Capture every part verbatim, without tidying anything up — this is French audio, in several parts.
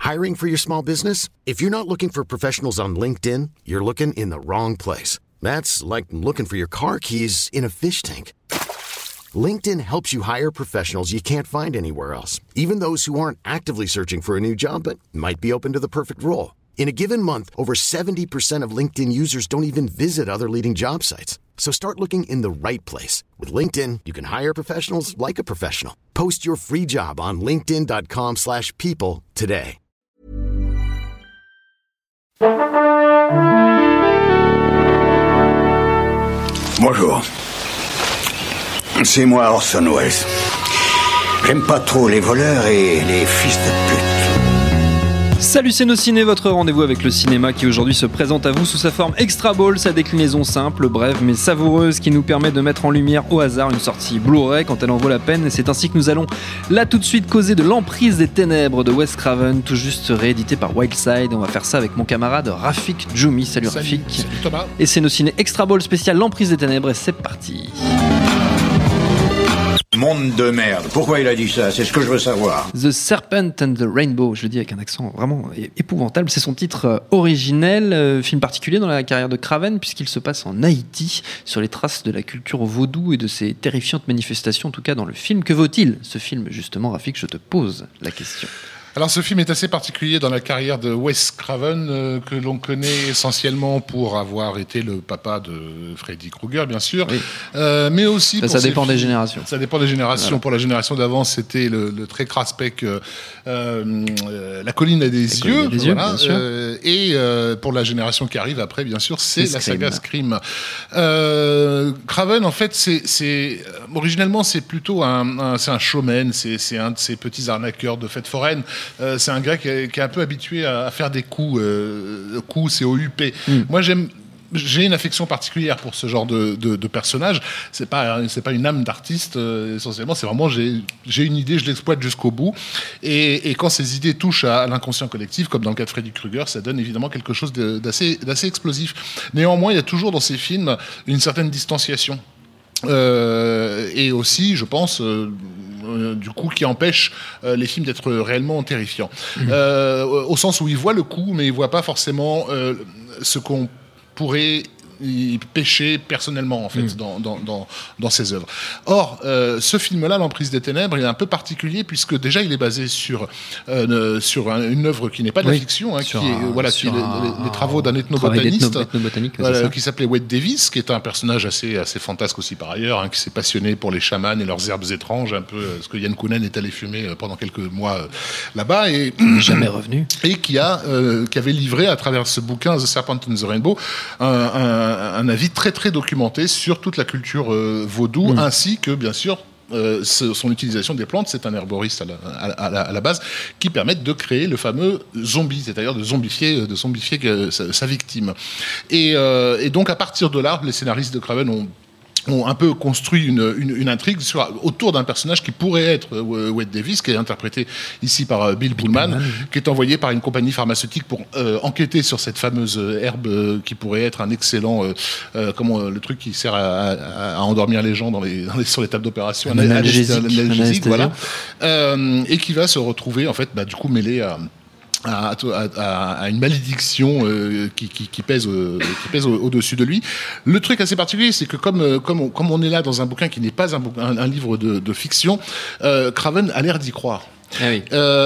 Hiring for your small business? If you're not looking for professionals on LinkedIn, you're looking in the wrong place. That's like looking for your car keys in a fish tank. LinkedIn helps you hire professionals you can't find anywhere else, even those who aren't actively searching for a new job but might be open to the perfect role. In a given month, over seventy percent of LinkedIn users don't even visit other leading job sites. So start looking in the right place. With LinkedIn, you can hire professionals like a professional. Post your free job on linkedin.com slash people today. Bonjour. C'est moi Orson Welles. J'aime pas trop les voleurs et les fils de pute. Salut, c'est Nos Ciné, votre rendez-vous avec le cinéma qui aujourd'hui se présente à vous sous sa forme Extra Ball, sa déclinaison simple, brève mais savoureuse qui nous permet de mettre en lumière au hasard une sortie Blu-ray quand elle en vaut la peine. Et c'est ainsi que nous allons là tout de suite causer de l'Emprise des Ténèbres de Wes Craven, tout juste réédité par Wildside. On va faire ça avec mon camarade Rafik Djoumi. Salut, salut Rafik. Salut Thomas. Et c'est Nos Ciné Extra Ball spécial l'Emprise des Ténèbres et c'est parti. Monde de merde. Pourquoi il a dit ça ? C'est ce que je veux savoir. The Serpent and the Rainbow, je le dis avec un accent vraiment épouvantable. C'est son titre originel, euh, film particulier dans la carrière de Craven, puisqu'il se passe en Haïti, sur les traces de la culture vaudou et de ses terrifiantes manifestations, en tout cas dans le film. Que vaut-il, ce film, justement, Rafik ? Je te pose la question. Alors ce film est assez particulier dans la carrière de Wes Craven, euh, que l'on connaît essentiellement pour avoir été le papa de Freddy Krueger, bien sûr, oui. euh, mais aussi... Ça, pour ça dépend films, des générations. Ça dépend des générations. Voilà. Pour la génération d'avant, c'était le, le très craspec euh, euh, La colline a des la yeux, a des voilà, yeux euh, et euh, pour la génération qui arrive après, bien sûr, c'est, c'est la Scream. saga Scream. Euh, Craven, en fait, c'est, c'est originellement c'est plutôt un, un, c'est un showman, c'est, c'est un de ces petits arnaqueurs de fêtes foraines. Euh, c'est un gars qui est, qui est un peu habitué à, à faire des coups. Euh, coups, c'est O U P. Mm. Moi, j'aime. J'ai une affection particulière pour ce genre de, de, de personnage. C'est pas, c'est pas une âme d'artiste, euh, essentiellement. C'est vraiment, j'ai, j'ai une idée, je l'exploite jusqu'au bout. Et, et quand ces idées touchent à, à l'inconscient collectif, comme dans le cas de Freddy Krueger, ça donne évidemment quelque chose de, d'assez, d'assez explosif. Néanmoins, il y a toujours dans ces films une certaine distanciation. Euh, et aussi, je pense, euh, euh, du coup, qui empêche euh, les films d'être réellement terrifiants. Mmh. Euh, au sens où ils voient le coup, mais ils voient pas forcément euh, ce qu'on pourrait y pêcher personnellement en fait mmh. dans, dans, dans, dans ses œuvres. Or, euh, ce film-là, L'Emprise des Ténèbres, il est un peu particulier puisque déjà il est basé sur, euh, sur un, une œuvre qui n'est pas de la oui. fiction, hein, qui est un, voilà, qui est les, les, les travaux d'un ethnobotaniste voilà, qui s'appelait Wade Davis, qui est un personnage assez, assez fantasque aussi par ailleurs, hein, qui s'est passionné pour les chamans et leurs herbes étranges, un peu ce que Yann Kounen est allé fumer pendant quelques mois euh, là-bas et jamais revenu, et qui a euh, qui avait livré à travers ce bouquin The Serpent and the Rainbow un, un un avis très très documenté sur toute la culture euh, vaudou, mmh. ainsi que bien sûr euh, ce, son utilisation des plantes. C'est un herboriste à la, à, la, à la base qui permettent de créer le fameux zombie, c'est-à-dire de zombifier, de zombifier sa, sa victime. Et, euh, et donc à partir de là, les scénaristes de Craven ont ont un peu construit une, une, une intrigue sur, autour d'un personnage qui pourrait être euh, Wade Davis, qui est interprété ici par euh, Bill Pullman, Pullman, qui est envoyé par une compagnie pharmaceutique pour euh, enquêter sur cette fameuse euh, herbe euh, qui pourrait être un excellent, euh, euh, comment euh, le truc qui sert à, à, à endormir les gens dans les, dans les, sur les tables d'opération, un analgésique, analgésique, voilà, euh, et qui va se retrouver en fait, bah, du coup mêlé à À, à, à une malédiction euh, qui, qui, qui pèse, euh, qui pèse au, au-dessus de lui. Le truc assez particulier, c'est que comme, euh, comme, on, comme on est là dans un bouquin qui n'est pas un, un, un livre de, de fiction, euh, Craven a l'air d'y croire. Ah oui.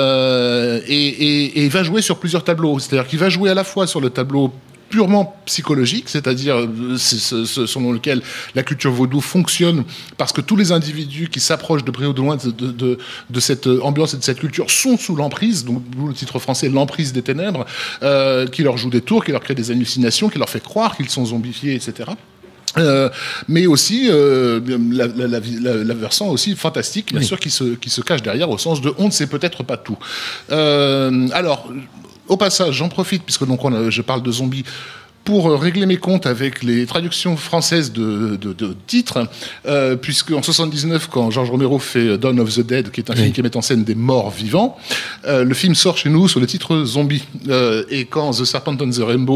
euh, et, et, et il va jouer sur plusieurs tableaux. C'est-à-dire qu'il va jouer à la fois sur le tableau purement psychologique, c'est-à-dire c'est ce, ce, selon lequel la culture vaudou fonctionne, parce que tous les individus qui s'approchent de près ou de loin de, de, de, de cette ambiance et de cette culture sont sous l'emprise, donc d'où le titre français L'Emprise des Ténèbres, euh, qui leur joue des tours, qui leur crée des hallucinations, qui leur fait croire qu'ils sont zombifiés, et cetera. Euh, mais aussi euh, la, la, la, la, la versant aussi fantastique, bien oui. sûr, qui se, qui se cache derrière, au sens de on ne sait peut-être pas tout. Euh, alors, au passage, j'en profite, puisque donc on a, je parle de zombies, pour régler mes comptes avec les traductions françaises de, de, de titres, euh, puisque en soixante-dix-neuf, quand Georges Romero fait Dawn of the Dead, qui est un oui. film qui met en scène des morts vivants, euh, le film sort chez nous sur le titre Zombie. Euh, et quand The Serpent and the Rainbow,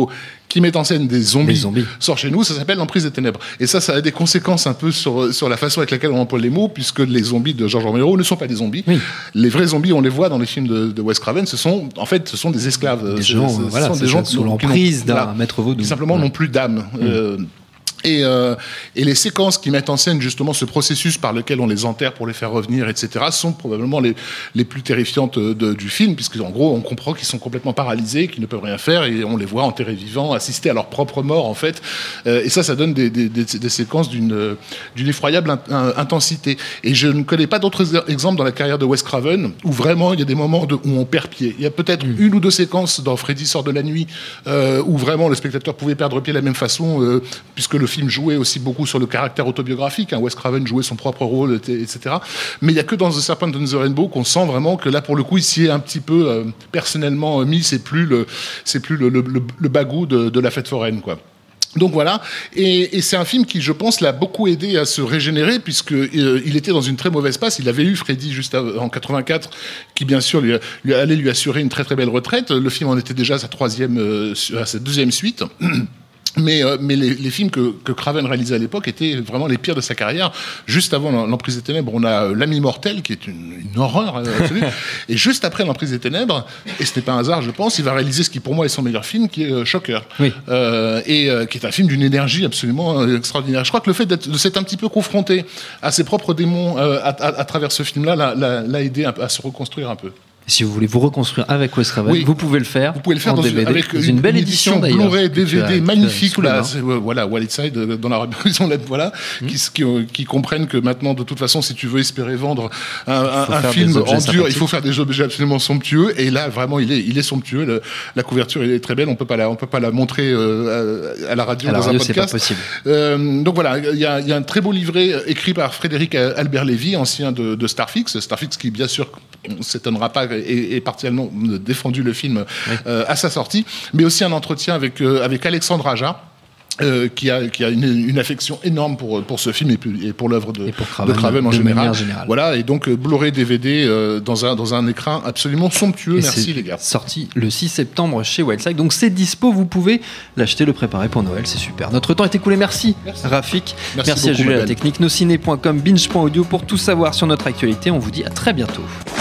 qui met en scène des zombies, des zombies. sort chez nous, ça s'appelle L'Emprise des Ténèbres. Et ça, ça a des conséquences un peu sur, sur la façon avec laquelle on emploie les mots, puisque les zombies de George Romero ne sont pas des zombies. Oui. Les vrais zombies, on les voit dans les films de, de Wes Craven, ce sont, en fait, ce sont des esclaves. Des ce, gens, ce, ce voilà, sont des gens sous l'emprise d'un voilà, maître vaudou. Qui simplement ouais. n'ont plus d'âme. Mmh. Euh, Et, euh, et les séquences qui mettent en scène justement ce processus par lequel on les enterre pour les faire revenir, et cetera, sont probablement les, les plus terrifiantes de, du film, puisque en gros on comprend qu'ils sont complètement paralysés, qu'ils ne peuvent rien faire, et on les voit enterrés vivants, assister à leur propre mort en fait. Euh, et ça, ça donne des, des, des, des séquences d'une, d'une effroyable in, in, intensité. Et je ne connais pas d'autres exemples dans la carrière de Wes Craven où vraiment il y a des moments de, où on perd pied. Il y a peut-être mmh. une ou deux séquences dans Freddy sort de la nuit euh, où vraiment le spectateur pouvait perdre pied de la même façon, euh, puisque le film jouait aussi beaucoup sur le caractère autobiographique. Hein. Wes Craven jouait son propre rôle, et cetera. Mais il n'y a que dans The Serpent and the Rainbow qu'on sent vraiment que là, pour le coup, il s'y est un petit peu euh, personnellement mis. C'est plus le, c'est plus le, le, le, le bagou de, de la fête foraine, quoi. Donc voilà, et, et c'est un film qui, je pense, l'a beaucoup aidé à se régénérer, puisque euh, il était dans une très mauvaise passe. Il avait eu Freddy juste à, en quatre-vingt-quatre, qui bien sûr lui, lui allait lui assurer une très très belle retraite. Le film en était déjà à sa troisième, euh, à sa deuxième suite. Mais, euh, mais les, les films que, que Craven réalisait à l'époque étaient vraiment les pires de sa carrière. Juste avant L'Emprise des Ténèbres, on a L'Ami Mortel, qui est une, une horreur absolue. Et juste après L'Emprise des Ténèbres, et ce n'est pas un hasard, je pense, il va réaliser ce qui pour moi est son meilleur film, qui est euh, Shocker. Oui. Euh, et euh, qui est un film d'une énergie absolument euh, extraordinaire. Je crois que le fait d'être, de s'être un petit peu confronté à ses propres démons euh, à, à, à travers ce film-là l'a, l'a, l'a aidé à, à se reconstruire un peu. Si vous voulez vous reconstruire avec Wes Craven, oui. vous pouvez le faire. Vous pouvez le faire en dans D V D, avec dans une, une belle édition, édition Blu-ray, D V D as, magnifique. Là, voilà, Wildside dans la révolution, voilà, mmh. qui, qui, qui comprennent que maintenant, de toute façon, si tu veux espérer vendre un, un, un film en dur, il faut faire des objets absolument somptueux. Et là, vraiment, il est, il est somptueux. Le, la couverture, elle est très belle. On peut pas la, on peut pas la montrer euh, à, à la radio à la dans radio, un podcast. C'est pas possible. Euh, donc voilà, il y, y a un très beau livret écrit par Frédéric Albert Lévy, ancien de, de Starfix. Starfix, qui bien sûr, on s'étonnera pas, est, est partiellement défendu le film oui. euh, à sa sortie, mais aussi un entretien avec, euh, avec Alexandre Aja, euh, qui a, qui a une, une affection énorme pour, pour ce film et, et pour l'œuvre de, pour Craven, de Craven en de général. Voilà, et donc euh, Blu-ray D V D euh, dans, un, dans un écran absolument somptueux. Et merci les gars. Sorti le six septembre chez Wildside, donc c'est dispo, vous pouvez l'acheter, le préparer pour Noël, c'est super. Notre temps est écoulé, merci, merci. Rafik, merci, merci beaucoup, à Julie à la technique, nosciné point com, binge point audio pour tout savoir sur notre actualité. On vous dit à très bientôt.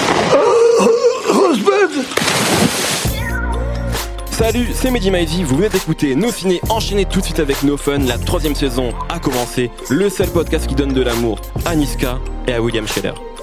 Salut, c'est Mehdi Maizy, vous venez d'écouter Nos Ciné, enchaînez tout de suite avec No Fun, la troisième saison a commencé, le seul podcast qui donne de l'amour à Niska et à William Scheller.